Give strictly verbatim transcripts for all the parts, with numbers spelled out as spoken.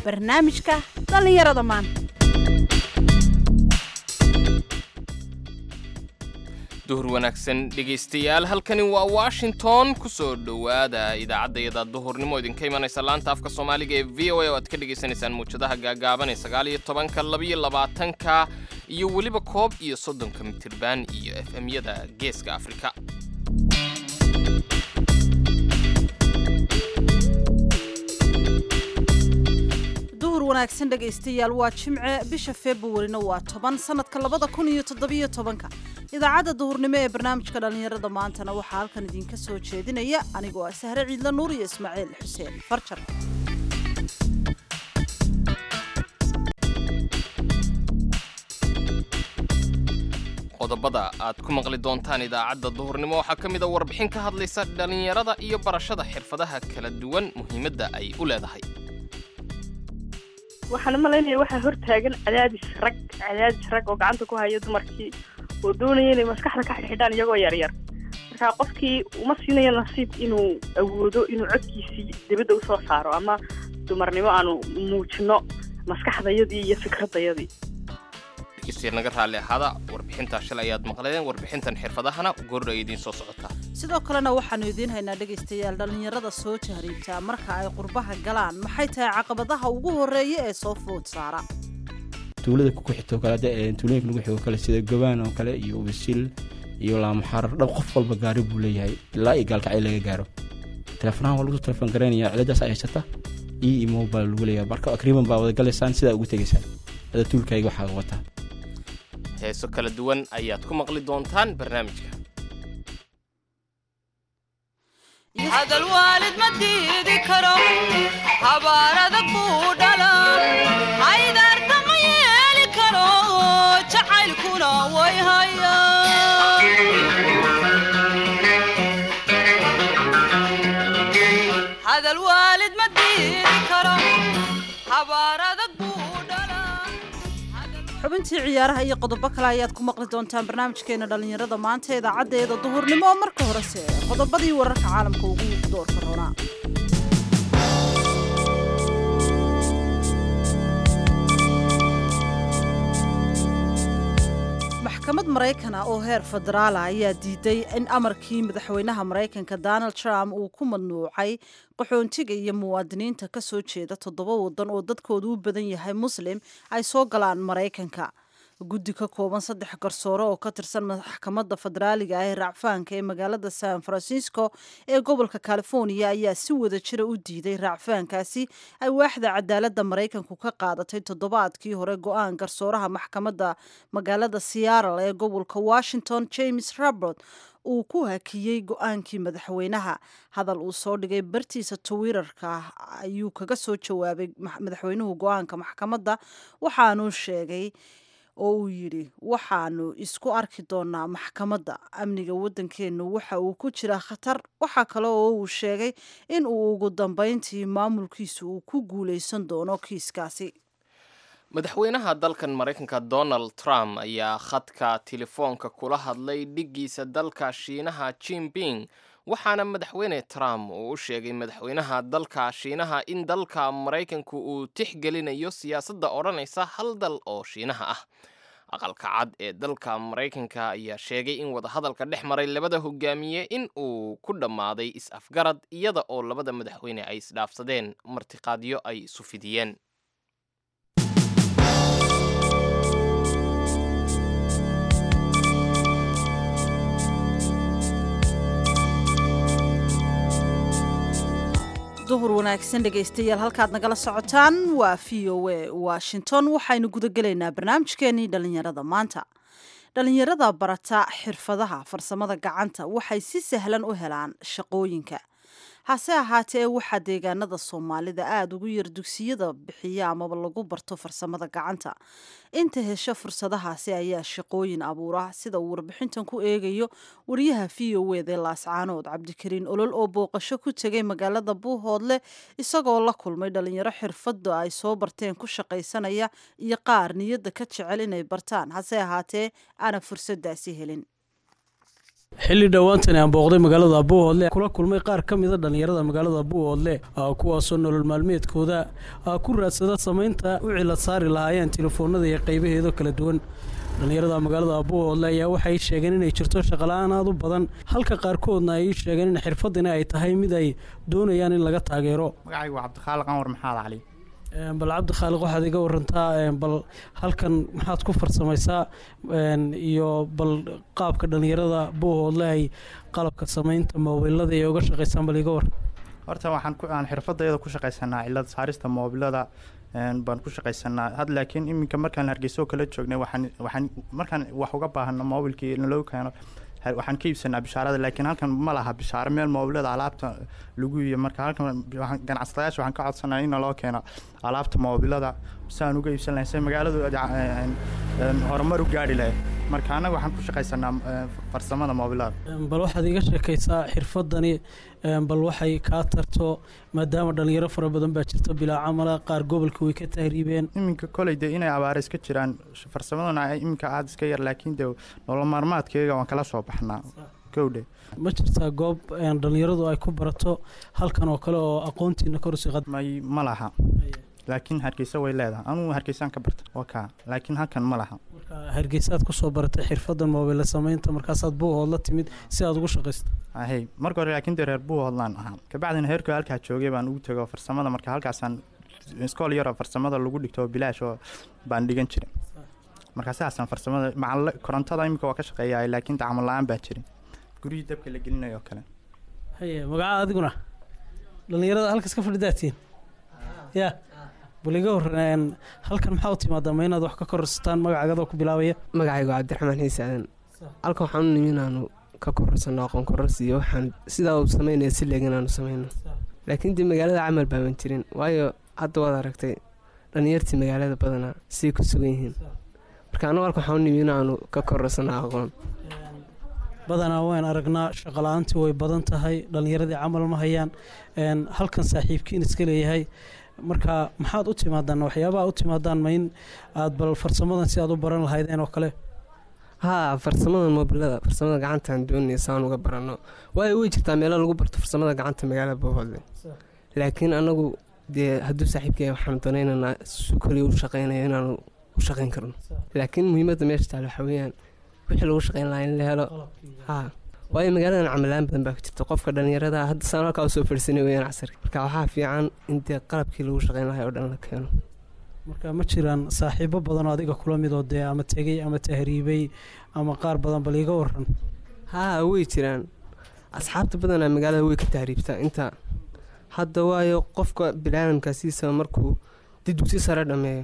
barnaamijka dhallinyarada maanta. duhur wanaagsan dhegaystayaal, halkani waa Washington. ku soo dhowaada idaacadda duhurnimo idinka imanaysa laanta afka Soomaaliga ee V O A oo aad ka dhageysanaysaan muujadaha gaagaaban ee sagaal iyo tobanka, laba iyo labaatanka iyo weliba koob iyo soddonka mitirban iyo F M-yada Geeska Afrika. wanaagsan dhagaystayaal, waa Jimce, bisha February-na waa toban sanadka labada kun iyo toddoba iyo tobanka. idaacadda duhurnimo ee barnaamijka dhalinyarada maantana waxaa halkan idinka soo jeedinaya anigoo ah Sahre Ciidla Nuur iyo Ismaaciil Xuseen Farjar. qodobada aad ku maqli doontaan idaacadda duhurnimo waxaa ka mid ah warbixin ka hadlaysa dhalinyarada iyo barashada xirfadaha kala duwan muhiimadda ay u leedahay. waxaan malaynayaa waxaa hortaagan cadaadis rag cadaadis rag oo gacanta ku haya dumarkii oo doonaya inay maskaxda ka xidhxidhaan iyagoo yaryar. marka qofkii uma siinayo nasiib inuu awoodo inuu codkiisii dibadda u soo saaro ama dumarnimo aanu muujino maskaxdayadii iyo fikradayadii. dhegeystayaal naga raalli ahaada, warbixintaa shalay ayaad maqleen. warbixintan xirfadahana goordha ay idiin soo socotaa. sidoo kalena waxaanu idiin haynaa dhegaystayaal dhalinyarada soo jahriibtaa marka ay qurbaha galaan maxay tahay caqabadaha ugu horeeya ee soo food saara. tuulada ku xigto kale ee tuulooyinka lagu xigo kale sida gabaan oo kale iyo wasil iyo laamaxarar dhab qof walba gaari buu leeyahay ilaa ay gaalkacay laga gaaro. telefonaha waa lagu telefoon gareenaya ciladaas ay haysata iyo mobile lagu leeyahay marka agreement baa wada galaysaan sida ugu tagaysaan hada tuulkayga waxaa wata. heeso kala duwan ayaad ku maqli doontaan barnaamijka. hadal waalid ma diidi karo habaarada ku dhalan haydarta ma yeeli karo jacaylkuna way hayaan. hadal waalid ma diidi karo habaarada ku xubintii ciyaaraha iyo qodobo kale ayaad ku maqli doontaan barnaamijkeena dhalinyarada maanta ee idaacaddeeda duhurnimo. marka horese qodobadii wararka caalamka ugu doorka roonaa. maxkamad Maraykana oo heer federaala ayaa diiday in amarkii madaxweynaha Maraykanka Donald Trump uu ku mamnuucay qaxoontiga iyo muwaadiniinta ka soo jeeda toddoba waddan oo dadkoodu u badan yahay Muslim ay soo galaan Maraykanka. guddi ka kooban saddex garsoore oo ka tirsan maxkamadda federaaliga ah ee raacfaanka ee magaalada San Francisco ee gobolka California ayaa si wada jira u diiday raacfaankaasi ay waaxda cadaaladda Maraykanku ka qaadatay toddobaadkii hore go'aan garsooraha maxkamadda magaalada Seattle ee gobolka Washington James Robert uu ku hakiyey go'aankii madaxweynaha. hadal uu soo dhigay bartiisa Twitterka ayuu kaga soo jawaabay madaxweynuhu go'aanka maxkamadda, waxaanu sheegay oo uu yidhi waxaanu isku arki doonaa maxkamadda. amniga waddankeennu waxa uu ku jira khatar. waxaa kale oo uu sheegay in uu ugu dambayntii maamulkiisu uu ku guulaysan doono kiiskaasi. madaxweynaha dalkan Maraykanka Donald Trump ayaa khadka telefoonka kula hadlay dhiggiisa dalka Shiinaha Jinping, waxaana madaxweyne Trump uu u sheegay madaxweynaha dalka Shiinaha in dalka Maraykanku uu tixgelinayo siyaasadda odhanaysa hal dal oo Shiinaha ah. aqalka cad ee dalka Maraykanka ayaa sheegay in wadahadalka dhex maray labada hogaamiye in uu ku dhammaaday is-afgarad iyada oo labada madaxweyne ay isdhaafsadeen martiqaadyo ay isu fidiyeen. duhur wanaagsan dhegaystayaal, halkaad nagala socotaan waa V O A Washington. waxaynu guda gelaynaa barnaamijkeenii dhalinyarada maanta. dhalinyarada barata xirfadaha farsamada gacanta waxay si sahlan u helaan shaqooyinka. hase ahaatee waxaa deegaanada Soomaalida aad ugu yar dugsiyada bixiya amaba lagu barto farsamada gacanta. inta hesho fursadahaasi ayaa shaqooyin abuura, sida uu warbixintan ku eegayo wariyaha V O A ee Laascaanood Cabdikariin Olol oo booqasho ku tegay magaalada Buuhoodle isagoo la kulmay dhalinyaro xirfada ay soo barteen ku shaqaysanaya iyo qaar niyadda ka jecel inay bartaan hase ahaatee aan fursadaasi helin. xilli dhowaantani aan booqday magaalada Buuhoodle kula kulmay qaar ka mid ah dhalinyarada magaalada Buuhoodle kuwaasoo nolol maalmeedkooda ku raadsada samaynta u cilad saari lahaayeen telefoonada iyo qaybaheeda kala duwan dhalinyarada magaalada Buuhoodle ayaa waxay sheegeen inay jirto shaqo la'aan aad u badan halka qaarkoodna ay sheegeen in xirfadina ay tahay mid ay doonayaan in laga taageero magacaygu waa Cabdikhaaliq Anwar Maxamed Cali bal Cabdikhaaliq waxaad iga warantaa bal halkan maxaad ku farsamaysaa iyo bal qaabka dhalinyarada Buuhoodle ay qalabka samaynta moobilada ay uga shaqeeysan bal iga war horta waxaan ku aan xirfadayda ku shaqeysanaa cilad saarista moobilada een baan ku shaqeysanaa had laakiin iminka markaan Hargeysa kala joognay waxaan waxaan markaan wax uga baahano moobilkii in loo keeno waxaan ka iibsanaa bishaarada laakiin halkan ma laha bishaaro meel moobilada alaabta lagu iyo marka halkan waxaan ganacsadayaasha waxaan ka codsanaa in loo keeno alaabta moobilada saan uga iibsan lahayn magaaladu een horumar u gaari lahayd marka anaga waxaan ku shaqeysanaa farsamada moobilada bal waxaad iga sheekaysaa xirfadani bal waxay ka tarto maadaama dhalinyaro fara badan baa jirta bilaa camal qaar gobolka way ka tahriibeen iminka kolayda inay abaar iska jiraan farsamadana iminka aad iska yar laakiin de nolol maalmeedkayga waan kala soo baxnaa gowdhe ma jirtaa goob dhalinyaradu ay ku barato halkan oo kale oo aqoontiina kor u sii qad may ma laha laakiin Hargeysa way leedahay anu Hargeysaan ka barta waa ka laakiin halkan ma laha marka Hargeysaad ku soo baratay xirfadan moobil samaynta markaas aad Buuhoodle timid si aad ugu shaqeysto ahay marka hore laakiin reer Buuhoodlaan ahaa ka bacdina heerka halka joogay baan ugu tago farsamada marka halkaasaan iskool yar farsamada lagu dhigto bilaash oo baan dhigan jiray marka saasan farsamada macal korontada imika waa ka shaqeeyay laakiin tacamul la'aan baa jiray guriga dabka la gelinayo kale haye magaca adiguna dhalinyarada halkaas ka fadhidaatiin ya buliga horeen halkan maxaa u timaadaa ma inaad wax ka korsataan magacaaga ku bilaabaya magacaygu Cabdiraxmaan Xiisaan halka waxaan u nimin aanu ka korsano aqoon korsiyo waxaan sidaa u sameeynaa si leegan aanu sameeyno laakiin dib magaalada camal baan jirin waayo hadda waad aragtay dhalinyartii magaalada badana si ku sugan yihiin marka anu halka waxaan u nimin aanu ka korsano aqoon badana waan aragnaa shaqo la'aantii way badan tahay dhalinyaradii camal ma hayaan een halkan saaxiibkiin iska leeyahay marka maxaad u timaadaan waxyaabaha u timaadaan ma in aad bal farsamadan si aad u baran lahaydeen oo kale ha farsamada moobilada farsamada gacanta aan doonaysan uga barano way way jirtaa meel lagu barto farsamada gacanta magaalada Buuhoodle laakiin anagu de haduu saaxiibkay waxaan doonaynaa sukali u shaqeynaa inaan u shaqeyn karno laakiin muhiimadda meesha taalo waxa weeyaan wixii lagu shaqeyn lahaa in la helo ha way magaalada camalaan badan baa jirta qofka dhalinyarada hadda sanad ka soo farsanay weeyaan casar marka waxa fiican in de qalabkii lagu shaqeyn lahaa oo dhan la keeno marka ma jiraan saaxiibo badan oo adiga kula mid oo de ama tagay ama tahriibay ama qaar badan bal iga waran ha way jiraan asxaabta badan ee magaalada way ka tahriibtaa inta hadda waayo qofka bilaankaasiisa markuu dugsi sare dhameeyo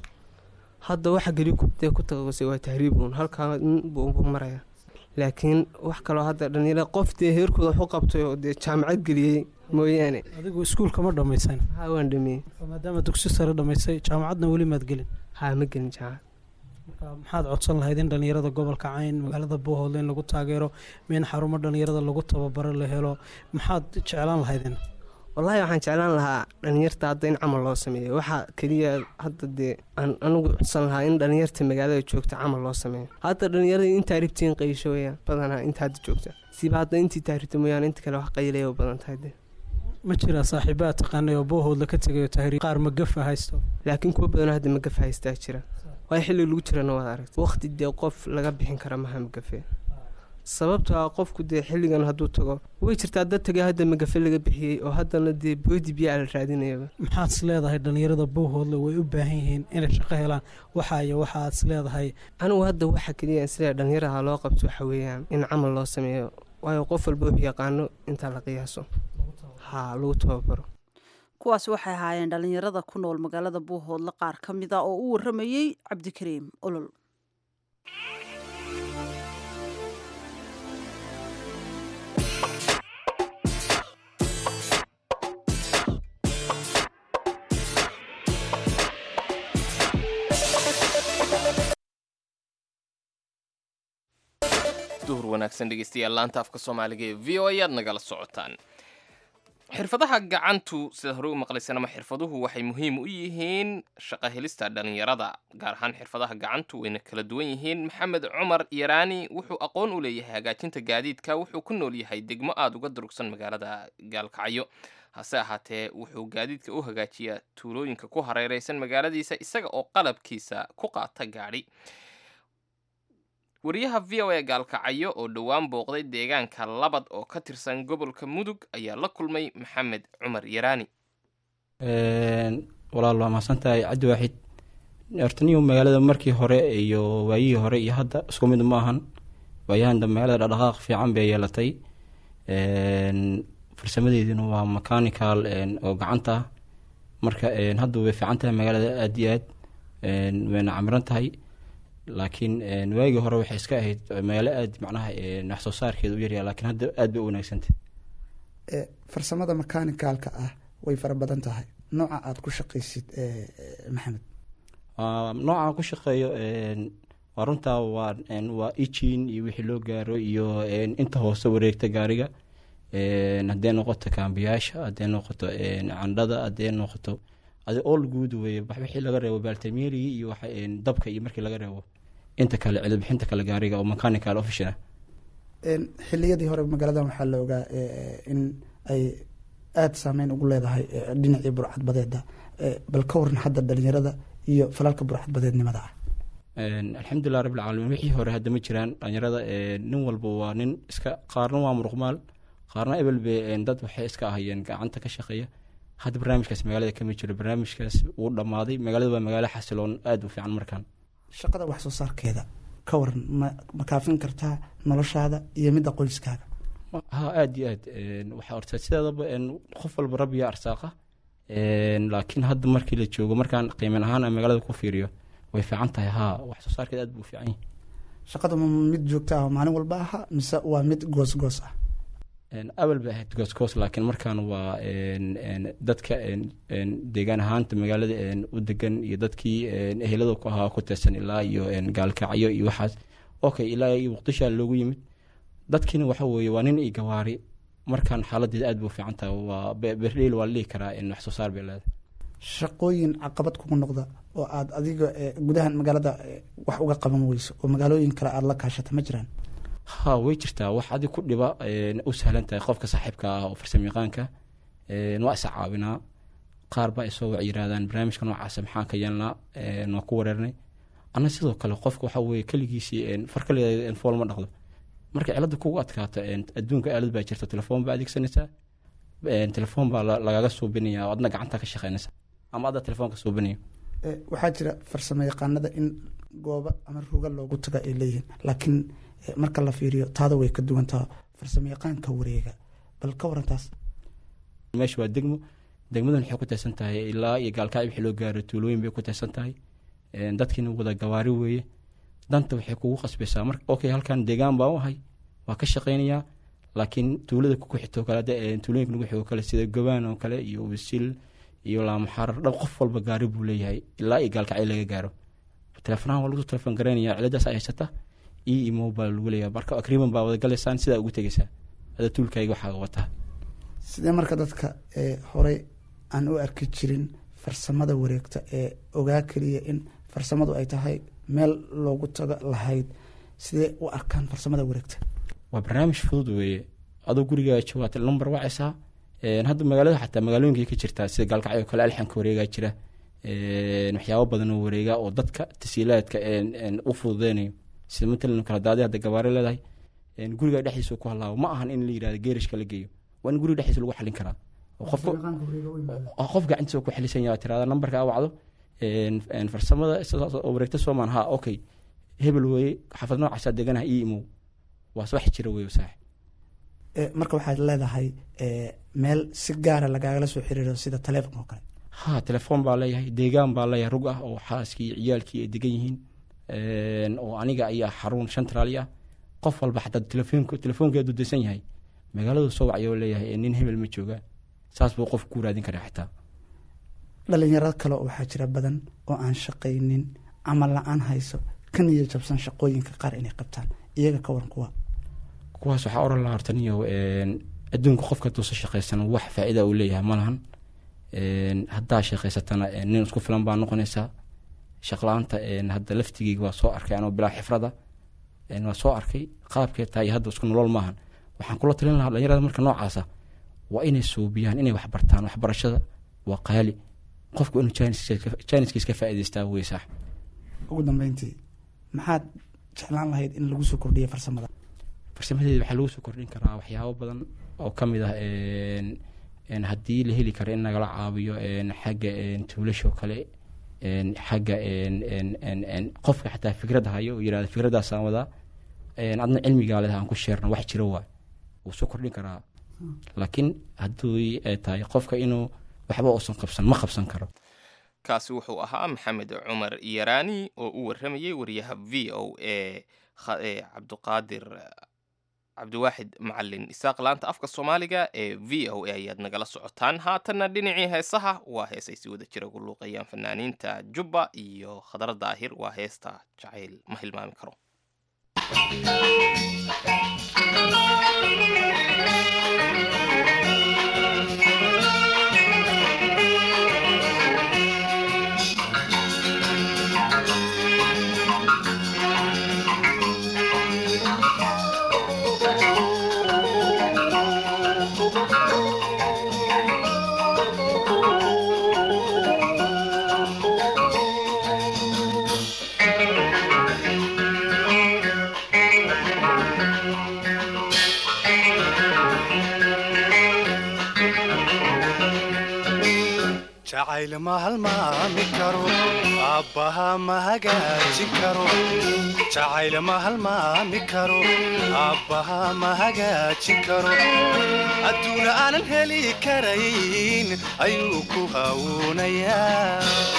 hadda waxa gali ku ku tagaysay waa tahriibun halka buu maraya laakiin wax kale oo hadda dhalinyarada qoftii heerkooda wax u qabtay oo de jaamacad galiyay mooyaane adigu iskuulka ma dhamaysan ha waan dhameeyay maadaama dugsi sare dhamaysay jaamacadna wali maad gelin ha ma gelin jaamacad marka maxaad codsan lahayd in dhalinyarada gobolka Cayn magaalada Buuhoodle in lagu taageero meen xarumo dhalinyarada lagu tababaro la helo maxaad jeclaan lahaydeen wallahi waxaan jeclaan lahaa dhalinyarta hadda in camal loo sameeyo waxa kaliya hadda de aan anigu codsan lahaa in dhalinyarta magaalada joogta camal loo sameeyo hadda dhalinyarada inta ribtiin qaysho weeyaan badana inta hadda joogta siba hadda intii taariikhda mooyaan inta kale wax qayleeyo badan tahay de ma jira saaxiibaad taqaanay oo Buuhoodle ka tagay tahriib qaar ma gaf haysto laakiin kuwa badan hadda ma gaf haysta jira way xilli lagu jirana wada aragtay waqti de qof laga bixin kara ma ham gafe sababtoo ah qofku de xilligan haduu tago way jirtaa dad tagay hadda ma gafe laga bixiyay oo haddana de boodi biya la raadinayo maxaad leedahay dhalinyarada Buuhoodle way u baahan yihiin inay shaqo helaan waxa ay waxaad leedahay anigu hadda waxa kaliya sida dhalinyarada loo qabto waxa weeyaan in camal loo sameeyo waayo qof walba uu yaqaano inta la qiyaaso ha lagu tababaro kuwaas waxay ahaayeen dhalinyarada ku nool magaalada Buuhoodle qaar ka mid ah oo u waramayay Cabdikariim Olol duhur wanaagsan dhegeystayaal laanta afka Soomaaliga ee V O A aad nagala socotaan xirfadaha gacantu sida hore u maqlaysaan ama xirfaduhu waxay muhiim u yihiin shaqo helista dhalinyarada gaar ahaan xirfadaha gacantu wayna kala duwan yihiin. maxamed cumar yaraani wuxuu aqoon u leeyahay hagaajinta gaadiidka, wuxuu ku nool yahay degmo aada uga durugsan magaalada gaalkacyo. hase ahaatee wuxuu gaadiidka u hagaajiyaa tuulooyinka ku hareereysan magaaladiisa isaga oo qalabkiisa ku qaata gaadhi. wariyaha v o a gaalkacyo oo dhowaan booqday deegaanka labad oo ka tirsan gobolka mudug ayaa la kulmay maxamed cumar yaraani. walaal waa mahadsantahay cabdi waaxid. horta niyo magaalada markii hore iyo waayihii hore iyo hadda isku mid ma ahan. waayahan dambe magaalada dhaqdhaqaaq fiican bay yeelatay. farsamadeeduna waa mechanical oo gacanta ah. marka hadda way fiican tahay magaalada aada iyo aad wayna camiran tahay. laakiin waagii hore waxay iska ahayd magaalo aada macnaha wax soo saarkeeda u yaryaha laakiin hadda aada bay u wanaagsantay. farsamada mechaanicalka ah way fara badan tahay. nooca aada ku shaqaysid maxamed? nooca aan ku shaqeeyo waa runtaa waa waa ijin iyo wixii loo gaaro iyo inta hoose wareegta gaariga. haddee noqoto kaambiyaasha, haddee noqoto candhada, haddee noqoto adi all good weye wixii laga reebo baltameerigi iyo dabka iyo markii laga reebo inta kale cilibixinta kale gaariga oo mechanical official ah. xiliyadii hore magaaladan waxaa la ogaa in ay aada saameyn ugu leedahay dhinacii burcadbadeeda. bal ka waran hadda dhalinyarada iyo falalka burcadbadeednimada ah. alxamdulilah rabbilcaalamiin wixii hore hadda ma jiraan. dhalinyarada nin walba waa nin iska qaarna waa muruqmaal qaarna ebel be dad waxay iska ahayeen gacanta ka shaqeeya. hadda barnaamijkaas magaalada kama jiro. barnaamijkaas wuu dhammaaday. magaalada waa magaalo xasiloon aada u fiican. markaan shaqada wax soo saarkeeda ka waran ma ma kaafin kartaa noloshaada iyo midda qoyskaaga? ha aada iyo aad waxaa horta sideedaba qof walba rabbiya arsaaqa. laakiin hadda markii la joogo markaan qiiman ahaan magaalada ku fiiriyo way fiican tahay. ha wax soo saarkeeda aad buu fiican yahay. shaqada ma mid joogta ah maalin walba aha mise waa mid goosgoos ah? abal bay ahayd goosgoos laakiin markaan waa dadka deegaan ahaanta magaalada u degan iyo dadkii ehelada ku ahaa ku tirsan ilaa iyo gaalkacyo iyo waxaas okay ilaa iyo muqdisho loogu yimid. dadkiina waxa weeye waa nin iyo gawaari. markaan xaaladeeda aada buu fiican tahay. waa berdheel waa la dhihi karaa in wax soo saar bay leedahay. shaqooyin caqabad kugu noqda oo aada adiga gudahan magaalada wax uga qaban weyso oo magaalooyin kale aada la kaashata ma jiraan? ha way jirtaa. wax adig ku dhiba u sahlan tahay qofka saaxiibka ah oo farsamo yaqaanka waa isa caawinaa. qaar baa isoo wac yiraahdaan barnaamijka noocaasa maxaan ka yeelnaa waa ku wareernay. ana sidoo kale qofka waxa weye keligiisii farkaleeda fool ma dhaqdo. marka cilada kugu adkaato adduunka aalad baa jirta. telefoon baa adeegsanaysaa. telefoon baa lagaga suubinaya adna gacanta ka shaqeynaysa ama adda telefoonka suubinayo. waxaa jira farsamo yaqaanada in goobo ama ruga loogu taga ay leeyihiin laakiin marka la fiiriyo taada way ka duwantaha farsamo yaqaanka wareega. bal ka warantaas? meesha waa degmo. degmadan waxay ku taysan tahay ilaa iyo gaalkacyo wixii loo gaaro tuulooyin bay ku taysan tahay. dadkiina wada gawaari weeye. danta waxay kugu qasbaysaa marka okay halkan deegaan baa u ahay waa ka shaqeynayaa laakiin tuulada ku xigto kale tuulooyinka lagu xigo kale sida gobaan oo kale iyo wisil iyo laamaxarar dhab qof walba gaari buu leeyahay ilaa iyo gaalkacyo laga gaaro. telefonaha waa lagu telefoon gareynayaa ciladaas ay haysata iyo mobile lagu leeyahay. marka agreement baa wada galaysaan sidaa ugu tegaysaa ada tuulkayga waxaa wataa. sidee marka dadka horey aan u arki jirin farsamada wareegta ee ogaa keliya in farsamadu ay tahay meel loogu tago lahayd sidee u arkaan farsamada wareegta? waa barnaamij fudud weeye. adoo gurigaa joogaata number wacaysaa. hadda magaalada xataa magaalooyinkay ka jirtaa sida gaalkacyo kale alxanka wareegaa jira. waxyaabo badan oo wareega oo dadka tasiilaadka u fududeynayo sida matalan kala daadi hadda gabaare leedahay guriga dhexdiisa ku halaabo ma ahan in la yiraahdo geerishka la geeyo. waa in guriga dhexdiisa lagu xalin karaa. qofka qof gacantiisa ku xilisan yahay tirada numberka wacdo farsamada wareegta Soomaan ha okay hebel weeye xafad noocaas deganaha imo waa wax jira weeye saax. marka waxaad leedahay meel si gaar ah lagaaga soo xiriiro sida telefoon oo kale? ha telefoon baa leeyahay. deegaan baa leeyahay rug ah oo xaaskii ciyaalkii ay degan yihiin oo aniga ayaa xarun centralia qof walba xataa telefoonka telefoonkeedu desan yahay magaalada soo wacyo leeyahay nin hebel ma jooga saas buu qof ku raadin karaa. xitaa dhalinyaro kale waxaa jira badan oo aan shaqaynin ama la-aan hayso kan iyo jabsan shaqooyinka qaar inay qabtaan iyaga ka waran kuwa kuwaas waxaa oran lahaa horta niyo adduunka qofka duusa shaqaysan wax faa'iido uu leeyahay malahan een hadda shaqaysatana nin isku filan baa noqonaysaa shaqlaanta een hadda laftigiga waa soo arkay anoo bilaa xifrada een waa soo arkay qaabkeed tahay hadda isku nolol maahan waxaan kula talin lahaa dhalinyarada marka noocaasa waa inay suubiyaan inay wax bartaan waxbarashada waa qaali qofku inuu Chinese ka faa'iideystaa way sax ugu dambeyntii maxaad jeclaan lahayd in lagu soo kordhiyo farsamada farsamadeeda waxa lagu soo kordhin karaa waxyaabo badan oo kamid ah een een hadii la heli karo in nagala caawiyo een xagga een tuulasho kale een xagga een een een qofka xataa fikrad hayo oo yiraahdo fikradaas aan wada een adna cilmiga leh aan ku sheerno wax jiro waa uu soo kordhin karaa laakiin haduu ay tahay qofka inuu waxba uusan qabsan ma qabsan karo kaasi wuxuu ahaa maxamed cumar yaraani oo u waramayay wariyaha v o a cabdiqaadir cabdiwaaxid macalin isaaq laanta afka Soomaaliga ee v o a ayaad nagala socotaan haatana dhinacii heesaha waa heesay si wada jira ugu luuqayaan fanaaniinta Jubba iyo Khadar Daahir waa heesta jacayl ma hilmaami karo jacayl ma halmaami karo aabbaha ma hagaajin karo jacayl ma halmaami karo aabbaha ma hagaajin karo adduuna aanan heli karayn ayuu ku hawuunayaa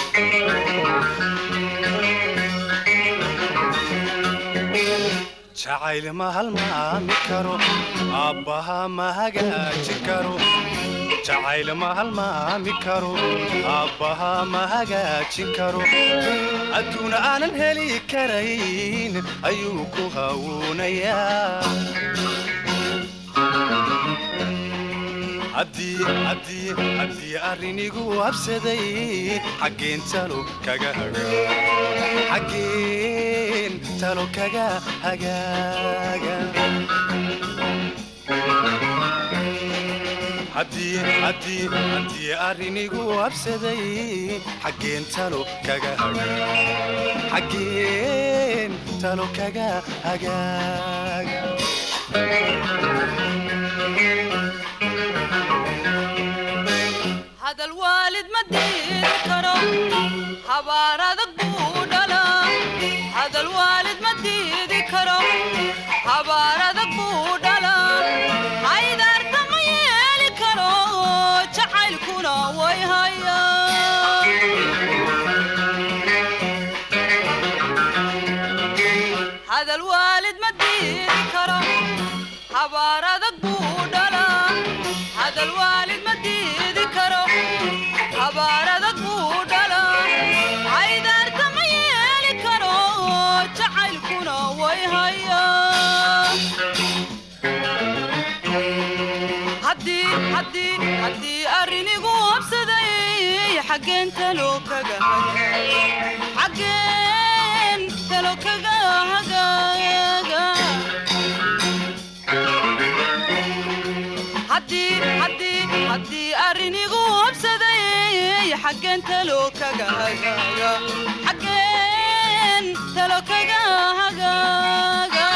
jacayl ma halmaami karo aabbaha ma hagaajin karo jacayl ma halmaami karo aabbaha ma hagaajin karo adduuna aanan heli karayn ayuu ku hawuunayaa haddii arrinigu habsaday xaggeen talo kaga xaggeen talo kaga hagaaga haddii arrinigu habsaday xaggeen talo kaga xaggeen talo kaga hagaaga hadal waalid ma diidi karo habaar adag buu dhalaa hadal waalid ma diidi karo habaar adag buu dhalaa haydaarta ma yeeli karo jacaylkuna way hayaa hadal waalid ma diidi karo habaar adag buu dhalaa hadal waalid ma diidi karo habaar adag buu dhalaa haydaarta ma yeeli karo jacaylkuna way hayaa haddii arrinigu habsaday xaggeen talo kaga xaggeen talo kaga hagaaga haddii arrinigu habsaday xaggeen talo kaga hagaaga xaggeen talo kaga hagaaga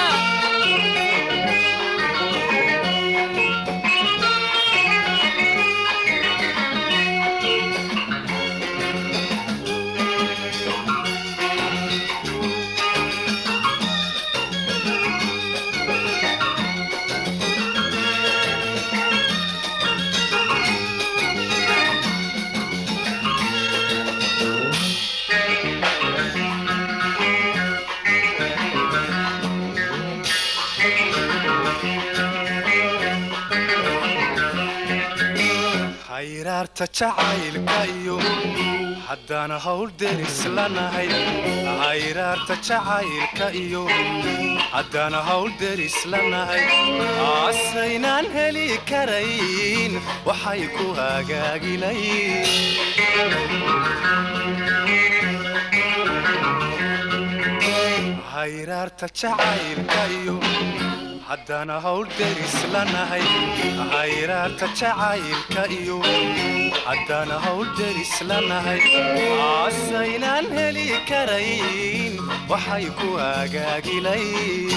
hayraarta jacaylka iyo haddaan hawl deris lanahay hayraarta jacaylka iyo haddaan hawl deris lanahay asaynaan heli karayn waxay ku hagaagilayn hayraarta jacaylka iyo haddaan hawl deris lanahay hayraarta jacaylka iyo haddaan hawl deris lanahay asaynaan heli karayn waxay ku hagaagilayn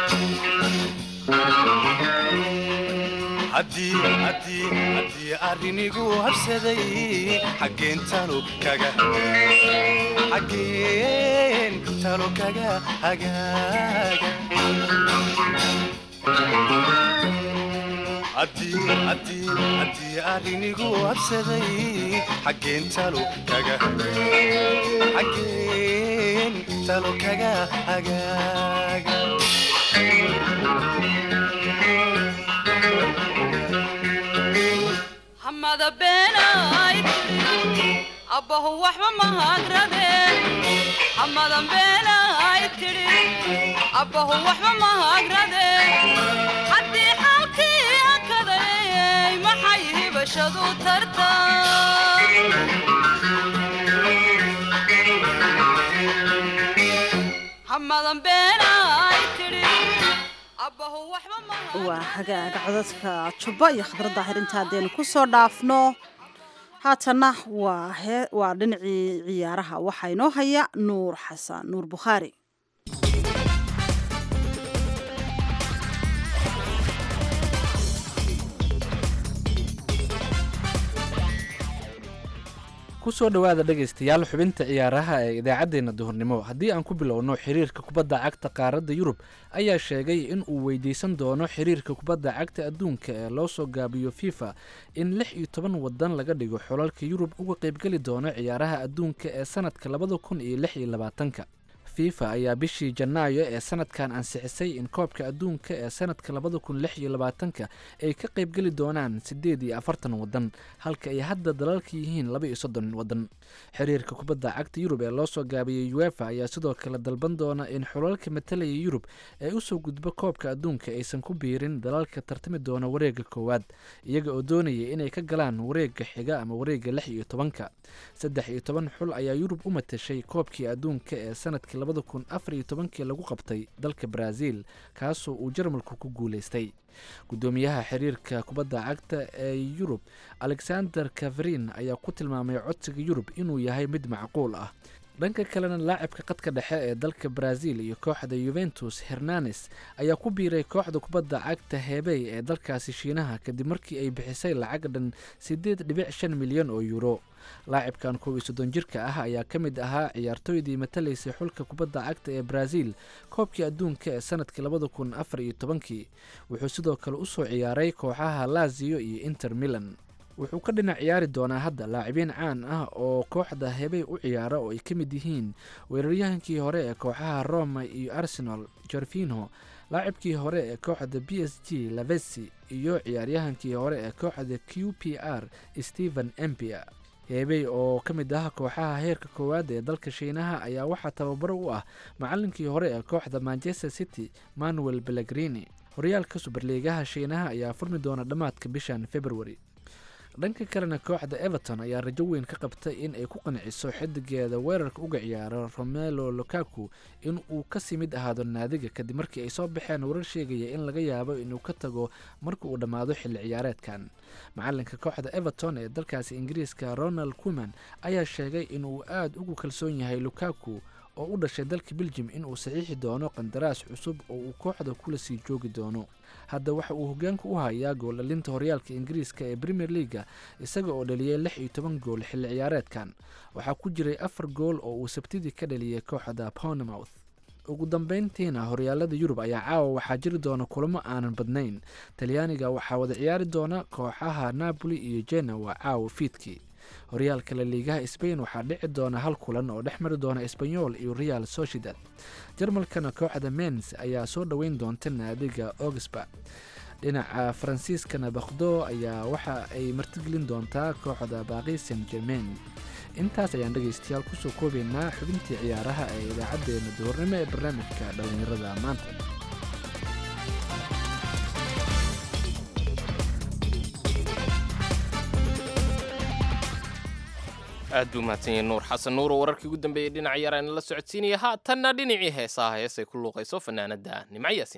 haddii arrinigu habsaday xaggeen talo kaga xaggeen talo kaga hagaaga haddii arrinigu habsaday xaggeen talo kaga xaggeen talo kaga hagaaga hamada beenay tiri abbahu waxba mahadradeen hamada beenay tiri abbahu waxba mahadradeen haddii xalkii akaday maxay hibashadu tartaa hamada beenay tiri waa hagaaga codadka jubba iyo khadra daahir inta haddaynu ku soo dhaafno haatana waa dhinacii ciyaaraha waxaa inoo haya nuur xasan nuur bukhaari kusoo dhawaada dhegaystayaal xubinta ciyaaraha ee idaacaddeenna duhurnimo haddii aan ku bilowno xiriirka kubadda cagta qaaradda yurub ayaa sheegay in uu weydiisan doono xiriirka kubadda cagta adduunka ee loo soo gaabiyo fifa in lix iyo toban wadan laga dhigo xulalka yurub uga qaybgeli doono ciyaaraha adduunka ee sanadka labada kun iyo lix iyo labaatanka fifa ayaa bishii janaayo ee sanadkan ansixisay in koobka adduunka ee sanadka labada kun lix iyo labaatanka ay ka qaybgeli doonaan siddeed iyo afartan wadan halka ay hadda dalalka yihiin laba iyo soddon wadan xiriirka kubadda cagta yurub ee loo soo gaabiyey uefa ayaa sidoo kale dalban doona in xulalka matalaya yurub ee usoo gudbo koobka adduunka aysan ku biirin dalalka tartami doona wareega koowaad iyaga oo doonaya inay ka galaan wareega xiga ama wareega lix iyo tobanka saddex iyo toban xul ayaa yurub u matashay koobkii adduunka ee sanadkii labada kun afar iyo tobankii lagu qabtay dalka brazil kaasoo uu jarmalku ku guulaystay gudoomiyaha xiriirka kubadda cagta ee yurub alexander kaverin ayaa ku tilmaamay codsiga yurub inuu yahay mid macquul ah dhanka kalena laacibka qadka dhexe ee dalka brazil iyo kooxda yuventus hernanes ayaa ku biiray kooxda kubadda cagta hebey ee dalkaasi shiinaha kadib markii ay bixisay lacag dhan siddeed dhibic shan milyan oo yuuro laacibkan kow iyo soddon jirka ah ayaa ka mid ahaa ciyaartooydii matalaysay xulka kubadda cagta ee brazil koobkii adduunka ee sanadkii labada kun afar iyo tobankii wuxuu sidoo kale usoo ciyaaray kooxaha lazio iyo inter milan wuxuu ka dhinac ciyaari doonaa hadda laacibiin caan ah oo kooxda hebey u ciyaara oo ay ka mid yihiin weeraryahankii hore ee kooxaha roma iyo arsenal jorfinho laacibkii hore ee kooxda b s g lavesi iyo ciyaaryahankii hore ee kooxda q p r stephen empia hebey oo ka mid ah kooxaha heerka koowaad ee dalka shiinaha ayaa waxaa tababaro u ah macalinkii hore ee kooxda manchester city manuel pellegrini horyaalka suberliigaha shiinaha ayaa furmi doona dhammaadka bishan february dhanka kalena kooxda everton ayaa rajo weyn ka qabtay in ay ku qanciso xidigeeda weerarka uga ciyaaro romelo lukaku in uu kasii mid ahaado naadiga kadib markii ay soo baxeen warar sheegaya in laga yaabo inuu ka tago marka uu dhammaado xilli ciyaareedkan macalinka kooxda everton ee dalkaasi ingiriiska ronald kuman ayaa sheegay inuu aada ugu kalsoon yahay lukaku oo u dhashay dalka beljum inuu saxiixi doono qandaraas cusub oo uu kooxda kula sii joogi doono hadda waxa uu hogaanka u hayaa gool dhalinta horyaalka ingiriiska ee premier leaga isaga oo dhaliyay lix iyo toban gool xilli ciyaareedkan waxaa ku jiray afar gool oo uu sabtidii ka dhaliyay kooxda bournemouth ugu dambeyntiina horyaalada yurub ayaa caawa waxaa jiri doona kulamo aanan badnayn talyaaniga waxaa wada ciyaari doona kooxaha napoli iyo genoa caawa fiidkii horyaalka laliigaha Spain waxaa dhici doona hal kulan oo dhex mari doona Espanyol iyo Real Sociedad. Jarmalkana kooxda Mainz ayaa soo dhaweyn doonta naadiga Augsburg. dhinaca faransiiskana bakdo ayaa waxa ay martigelin doontaa kooxda baaqi saint germain. intaas ayaan dhegaystayaal kusoo koobaynaa xubintii ciyaaraha ee idaacaddeenna duhurnimo ee barnaamijka dhallinyarada maanta. aad buu mahadsan yahay nuur xasan nuur oo wararkii ugu dambeeyey dhinaca yaraana la socodsiinaya haatanna dhinacii heesaha heesay ku luuqayso fanaanada nimco yaasin.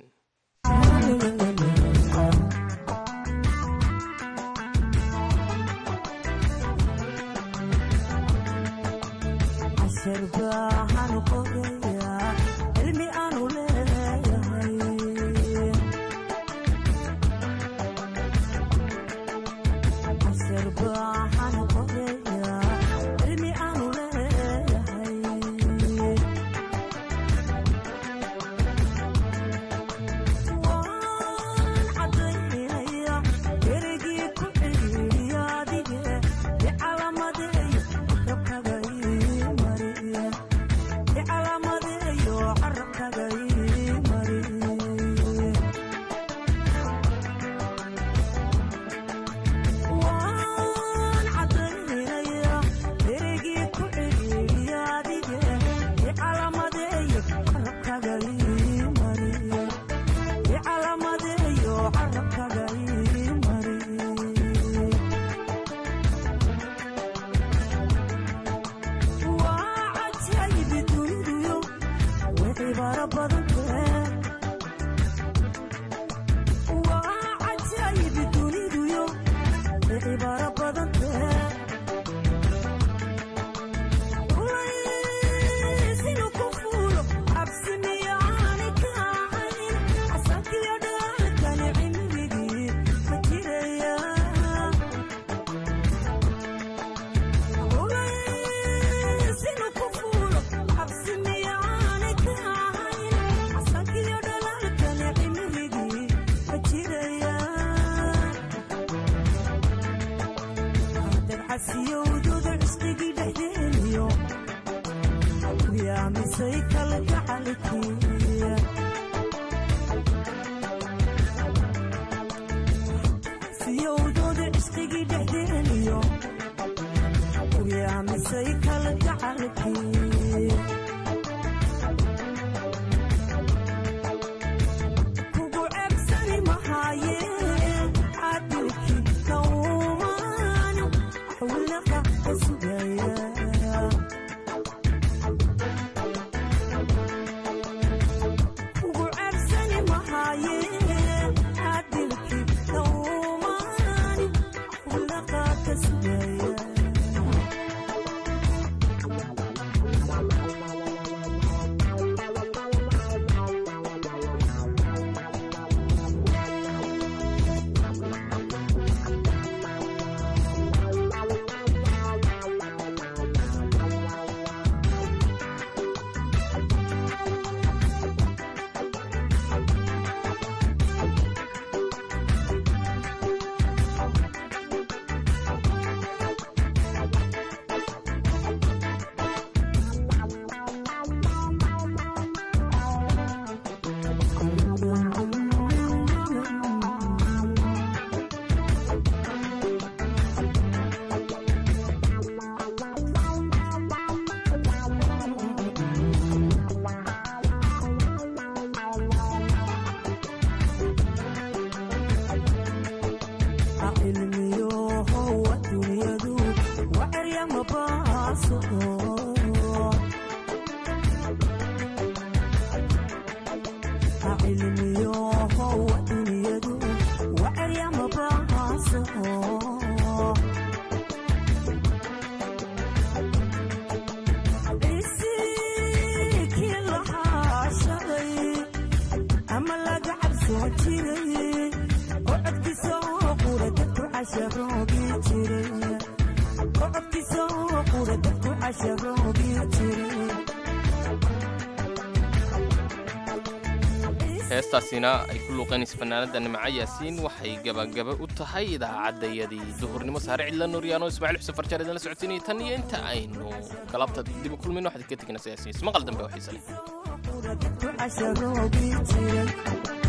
heestaasina ay ku luuqaynaysa fanaanada nimco yaasiin waxay gabagaba u tahay idaacaddayadii duhurnimo saare cidla nuuryaano ismaaciil xuseen farjaar idinla socodsiinayay tan iyo inta aynu galabta dib u kulmayno waxaad ka teginaysa yaasiin ismaqal dambe oo xiise leh